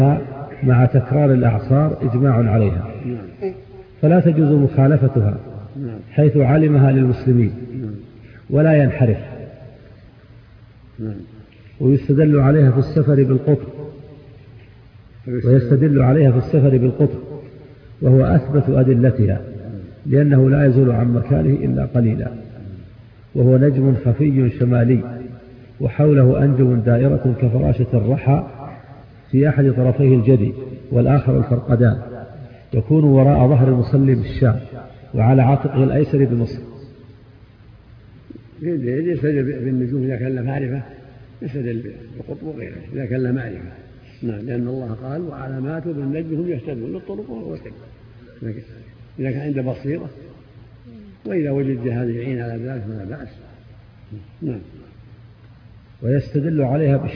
مع تكرار الأعصار إجماع عليها، فلا تجوز مخالفتها حيث علمها للمسلمين ولا ينحرف. ويستدل عليها في السفر بالقطر وهو أثبت أدلتها، لأنه لا يزول عن مكانه إلا قليلا، وهو نجم خفي شمالي وحوله أنجم دائرة كفراشة الرحى في أحد طرفيه الجدي والآخر الفرقدان، يكون وراء ظهر المصلي بالشام وعلى عاتقه الأيسر بمصر. يستدل بالنجوم إذا كان له معرفة، يستدل بالقطب وغيره إذا كان له معرفة. لأن الله قال وعلامات بالنجم هم يهتدون للطرق والسبل، إذا كان عنده بصيرة، وإذا وجد هذه العين على ذلك فلا بأس. ويستدل عليها